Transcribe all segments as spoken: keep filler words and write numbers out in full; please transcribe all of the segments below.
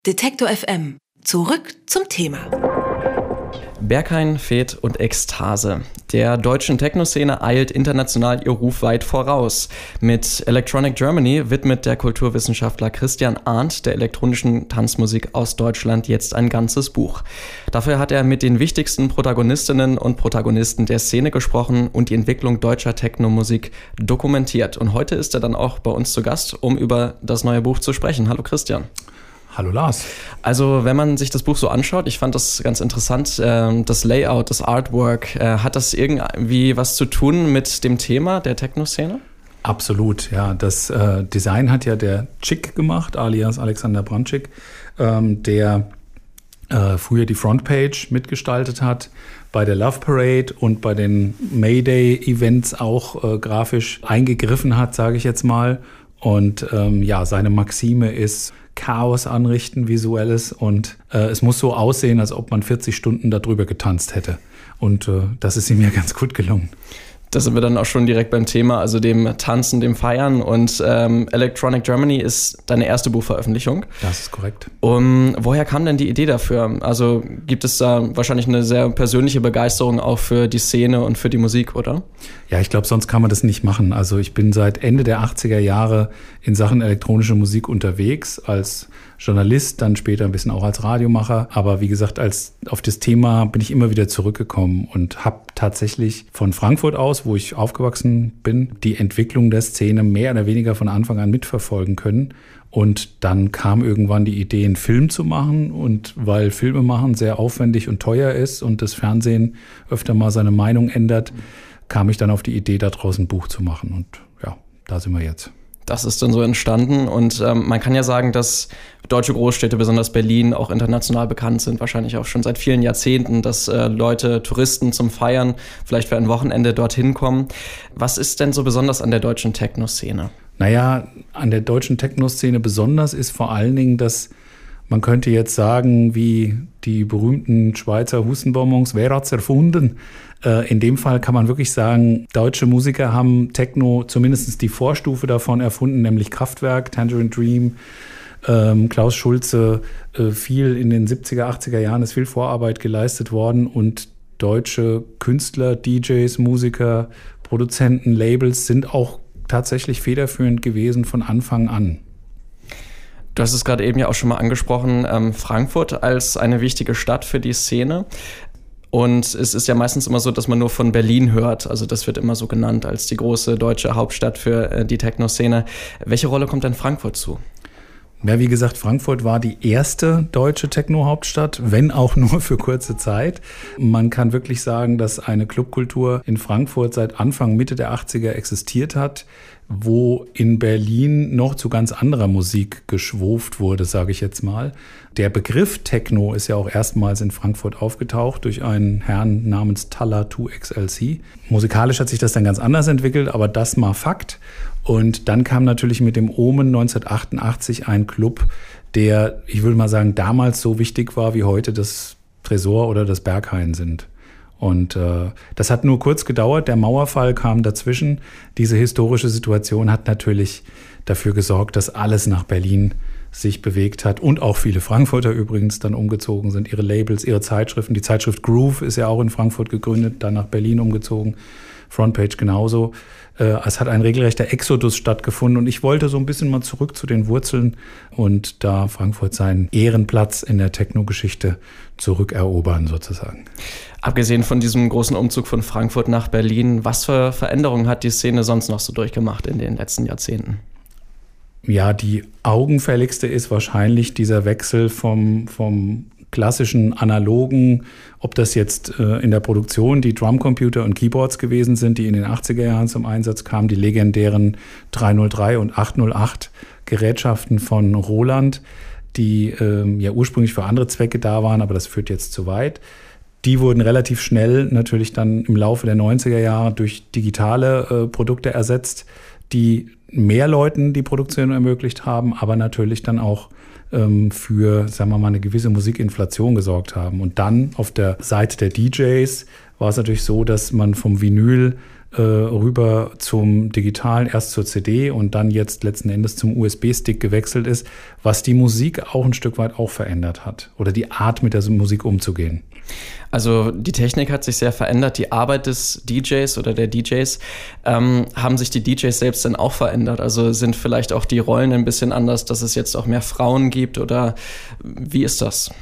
Detektor F M. Zurück zum Thema. Berghain, Feth und Ekstase. Der deutschen Techno-Szene eilt international ihr Ruf weit voraus. Mit Electronic Germany widmet der Kulturwissenschaftler Christian Arndt der elektronischen Tanzmusik aus Deutschland jetzt ein ganzes Buch. Dafür hat er mit den wichtigsten Protagonistinnen und Protagonisten der Szene gesprochen und die Entwicklung deutscher Techno-Musik dokumentiert. Und heute ist er dann auch bei uns zu Gast, um über das neue Buch zu sprechen. Hallo Christian. Hallo Lars. Also wenn man sich das Buch so anschaut, ich fand das ganz interessant, äh, das Layout, das Artwork, äh, hat das irgendwie was zu tun mit dem Thema der Techno-Szene? Absolut, ja. Das äh, Design hat ja der Chick gemacht, alias Alexander Brandtschik, ähm, der äh, früher die Frontpage mitgestaltet hat, bei der Love Parade und bei den Mayday-Events auch äh, grafisch eingegriffen hat, sage ich jetzt mal. Und ähm, ja, seine Maxime ist Chaos anrichten, visuelles, und äh, es muss so aussehen, als ob man vierzig Stunden darüber getanzt hätte. Und äh, das ist ihm ja ganz gut gelungen. Da sind wir dann auch schon direkt beim Thema, also dem Tanzen, dem Feiern. Und ähm, Electronic Germany ist deine erste Buchveröffentlichung. Das ist korrekt. Um, woher kam denn die Idee dafür? Also gibt es da wahrscheinlich eine sehr persönliche Begeisterung auch für die Szene und für die Musik, oder? Ja, ich glaube, sonst kann man das nicht machen. Also ich bin seit Ende der achtziger Jahre in Sachen elektronische Musik unterwegs, als Journalist, dann später ein bisschen auch als Radiomacher. Aber wie gesagt, als auf das Thema bin ich immer wieder zurückgekommen und habe tatsächlich von Frankfurt aus, wo ich aufgewachsen bin, die Entwicklung der Szene mehr oder weniger von Anfang an mitverfolgen können. Und dann kam irgendwann die Idee, einen Film zu machen. Und weil Filme machen sehr aufwendig und teuer ist und das Fernsehen öfter mal seine Meinung ändert, kam ich dann auf die Idee, daraus ein Buch zu machen. Und ja, da sind wir jetzt. Das ist dann so entstanden und ähm, man kann ja sagen, dass deutsche Großstädte, besonders Berlin, auch international bekannt sind, wahrscheinlich auch schon seit vielen Jahrzehnten, dass äh, Leute, Touristen zum Feiern, vielleicht für ein Wochenende dorthin kommen. Was ist denn so besonders an der deutschen Techno-Szene? Naja, an der deutschen Techno-Szene besonders ist vor allen Dingen, dass man könnte jetzt sagen, wie die berühmten Schweizer Hustenbonbons, wer hat's erfunden? Äh, in dem Fall kann man wirklich sagen, deutsche Musiker haben Techno, zumindest die Vorstufe davon erfunden, nämlich Kraftwerk, Tangerine Dream, ähm, Klaus Schulze. Äh, viel in den siebziger, achtziger Jahren ist viel Vorarbeit geleistet worden und deutsche Künstler, D Js, Musiker, Produzenten, Labels sind auch tatsächlich federführend gewesen von Anfang an. Du hast es gerade eben ja auch schon mal angesprochen, ähm, Frankfurt als eine wichtige Stadt für die Szene. Und es ist ja meistens immer so, dass man nur von Berlin hört. Also das wird immer so genannt als die große deutsche Hauptstadt für äh, die Techno-Szene. Welche Rolle kommt denn Frankfurt zu? Ja, wie gesagt, Frankfurt war die erste deutsche Techno-Hauptstadt, wenn auch nur für kurze Zeit. Man kann wirklich sagen, dass eine Clubkultur in Frankfurt seit Anfang, Mitte der achtziger existiert hat, wo in Berlin noch zu ganz anderer Musik geschwoft wurde, sage ich jetzt mal. Der Begriff Techno ist ja auch erstmals in Frankfurt aufgetaucht durch einen Herrn namens Talla zwei X L C. Musikalisch hat sich das dann ganz anders entwickelt, aber das mal Fakt. Und dann kam natürlich mit dem Omen neunzehnhundertachtundachtzig ein Club, der, ich würde mal sagen, damals so wichtig war, wie heute das Tresor oder das Berghain sind. Und äh, das hat nur kurz gedauert, der Mauerfall kam dazwischen. Diese historische Situation hat natürlich dafür gesorgt, dass alles nach Berlin sich bewegt hat und auch viele Frankfurter übrigens dann umgezogen sind, ihre Labels, ihre Zeitschriften. Die Zeitschrift Groove ist ja auch in Frankfurt gegründet, dann nach Berlin umgezogen, Frontpage genauso. Äh, es hat ein regelrechter Exodus stattgefunden und ich wollte so ein bisschen mal zurück zu den Wurzeln und da Frankfurt seinen Ehrenplatz in der Techno-Geschichte zurückerobern sozusagen. Abgesehen von diesem großen Umzug von Frankfurt nach Berlin, was für Veränderungen hat die Szene sonst noch so durchgemacht in den letzten Jahrzehnten? Ja, die augenfälligste ist wahrscheinlich dieser Wechsel vom, vom klassischen analogen, ob das jetzt äh, in der Produktion die Drumcomputer und Keyboards gewesen sind, die in den achtziger Jahren zum Einsatz kamen, die legendären dreihundertdrei und achthundertacht Gerätschaften von Roland, die ähm, ja ursprünglich für andere Zwecke da waren, aber das führt jetzt zu weit. Die wurden relativ schnell natürlich dann im Laufe der neunziger Jahre durch digitale äh, Produkte ersetzt, die mehr Leuten die Produktion ermöglicht haben, aber natürlich dann auch ähm, für, sagen wir mal, eine gewisse Musikinflation gesorgt haben. Und dann auf der Seite der D Js war es natürlich so, dass man vom Vinyl äh, rüber zum Digitalen, erst zur C D und dann jetzt letzten Endes zum U S B-Stick gewechselt ist, was die Musik auch ein Stück weit auch verändert hat oder die Art, mit der Musik umzugehen. Also die Technik hat sich sehr verändert, die Arbeit des D Js oder der D Js. Ähm, haben sich die D Js selbst dann auch verändert? Also sind vielleicht auch die Rollen ein bisschen anders, dass es jetzt auch mehr Frauen gibt oder wie ist das?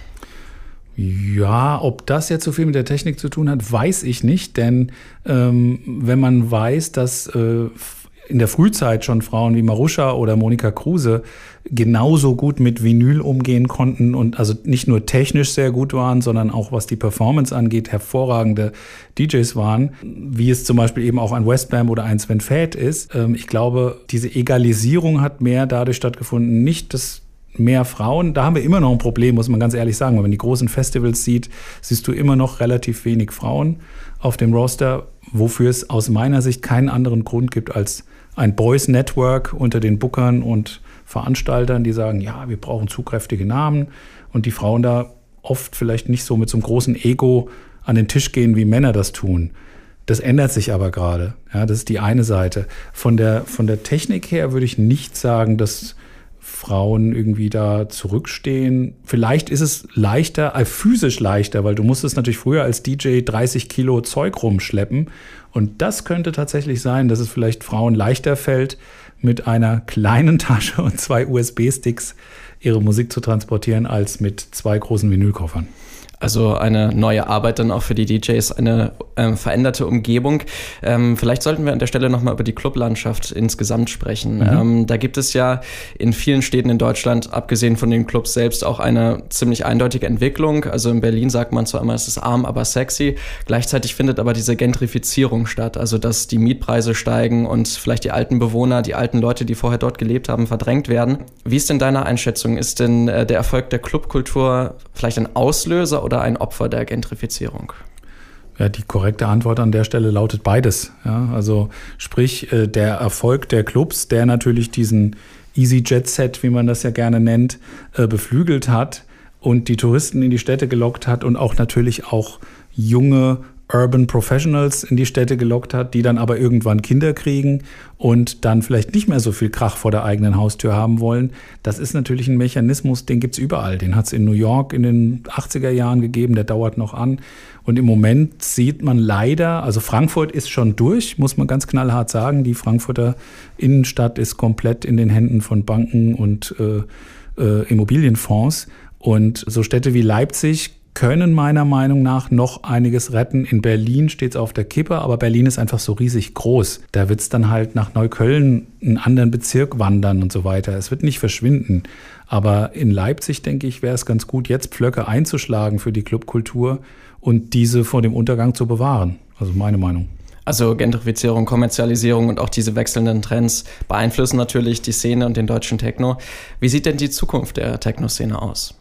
Ja, ob das jetzt so viel mit der Technik zu tun hat, weiß ich nicht, denn ähm, wenn man weiß, dass äh, in der Frühzeit schon Frauen wie Maruscha oder Monika Kruse genauso gut mit Vinyl umgehen konnten und also nicht nur technisch sehr gut waren, sondern auch was die Performance angeht, hervorragende D Js waren, wie es zum Beispiel eben auch ein Westbam oder ein Sven Väth ist. Ähm, ich glaube, diese Egalisierung hat mehr dadurch stattgefunden, nicht das mehr Frauen, da haben wir immer noch ein Problem, muss man ganz ehrlich sagen. Wenn man die großen Festivals sieht, siehst du immer noch relativ wenig Frauen auf dem Roster, wofür es aus meiner Sicht keinen anderen Grund gibt als ein Boys Network unter den Bookern und Veranstaltern, die sagen, ja, wir brauchen zugkräftige Namen und die Frauen da oft vielleicht nicht so mit so einem großen Ego an den Tisch gehen, wie Männer das tun. Das ändert sich aber gerade. Ja, das ist die eine Seite. Von der, von der Technik her würde ich nicht sagen, dass Frauen irgendwie da zurückstehen. Vielleicht ist es leichter, äh, physisch leichter, weil du musstest natürlich früher als D J dreißig Kilo Zeug rumschleppen. Und das könnte tatsächlich sein, dass es vielleicht Frauen leichter fällt, mit einer kleinen Tasche und zwei U S B-Sticks ihre Musik zu transportieren, als mit zwei großen Vinylkoffern. Also eine neue Arbeit dann auch für die D Js, eine ähm, veränderte Umgebung. Ähm, vielleicht sollten wir an der Stelle nochmal über die Clublandschaft insgesamt sprechen. Mhm. Ähm, da gibt es ja in vielen Städten in Deutschland, abgesehen von den Clubs selbst, auch eine ziemlich eindeutige Entwicklung. Also in Berlin sagt man zwar immer, es ist arm, aber sexy. Gleichzeitig findet aber diese Gentrifizierung statt, also dass die Mietpreise steigen und vielleicht die alten Bewohner, die alten Leute, die vorher dort gelebt haben, verdrängt werden. Wie ist denn deine Einschätzung? Ist denn äh, der Erfolg der Clubkultur vielleicht ein Auslöser oder ein Opfer der Gentrifizierung? Ja, die korrekte Antwort an der Stelle lautet beides. Ja, also sprich, der Erfolg der Clubs, der natürlich diesen Easy Jet Set, wie man das ja gerne nennt, beflügelt hat und die Touristen in die Städte gelockt hat und auch natürlich auch junge Urban Professionals in die Städte gelockt hat, die dann aber irgendwann Kinder kriegen und dann vielleicht nicht mehr so viel Krach vor der eigenen Haustür haben wollen. Das ist natürlich ein Mechanismus, den gibt's überall. Den hat's in New York in den achtziger Jahren gegeben, der dauert noch an. Und im Moment sieht man leider, also Frankfurt ist schon durch, muss man ganz knallhart sagen. Die Frankfurter Innenstadt ist komplett in den Händen von Banken und äh, äh, Immobilienfonds. Und so Städte wie Leipzig können meiner Meinung nach noch einiges retten. In Berlin steht es auf der Kippe, aber Berlin ist einfach so riesig groß. Da wird es dann halt nach Neukölln, einen anderen Bezirk wandern und so weiter. Es wird nicht verschwinden. Aber in Leipzig, denke ich, wäre es ganz gut, jetzt Pflöcke einzuschlagen für die Clubkultur und diese vor dem Untergang zu bewahren. Also meine Meinung. Also Gentrifizierung, Kommerzialisierung und auch diese wechselnden Trends beeinflussen natürlich die Szene und den deutschen Techno. Wie sieht denn die Zukunft der Techno-Szene aus?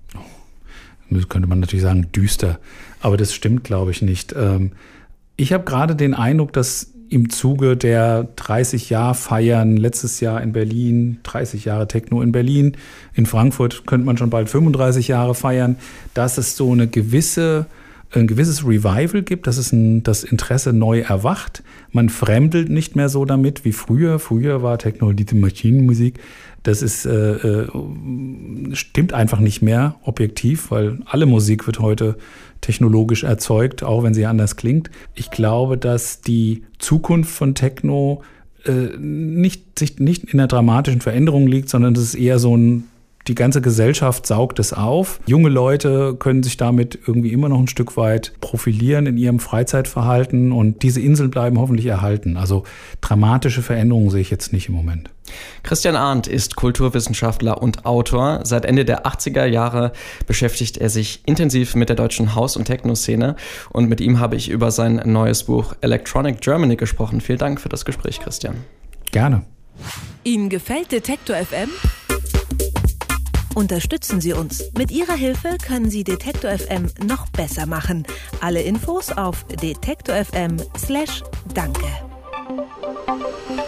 Das könnte man natürlich sagen, düster. Aber das stimmt, glaube ich, nicht. Ich habe gerade den Eindruck, dass im Zuge der dreißig-Jahr-Feiern letztes Jahr in Berlin, dreißig Jahre Techno in Berlin, in Frankfurt könnte man schon bald fünfunddreißig Jahre feiern, dass es so eine gewisse, ein gewisses Revival gibt, dass es ein, das Interesse neu erwacht. Man fremdelt nicht mehr so damit wie früher. Früher war Techno die Maschinenmusik. Das ist, äh, stimmt einfach nicht mehr objektiv, weil alle Musik wird heute technologisch erzeugt, auch wenn sie anders klingt. Ich glaube, dass die Zukunft von Techno äh, nicht, sich nicht in einer dramatischen Veränderung liegt, sondern das ist eher so ein, die ganze Gesellschaft saugt es auf. Junge Leute können sich damit irgendwie immer noch ein Stück weit profilieren in ihrem Freizeitverhalten und diese Inseln bleiben hoffentlich erhalten. Also dramatische Veränderungen sehe ich jetzt nicht im Moment. Christian Arndt ist Kulturwissenschaftler und Autor. Seit Ende der achtziger Jahre beschäftigt er sich intensiv mit der deutschen Haus- und Techno-Szene und mit ihm habe ich über sein neues Buch Electronic Germany gesprochen. Vielen Dank für das Gespräch, Christian. Gerne. Ihnen gefällt Detektor F M? Unterstützen Sie uns. Mit Ihrer Hilfe können Sie Detektor F M noch besser machen. Alle Infos auf detektor F M slash danke.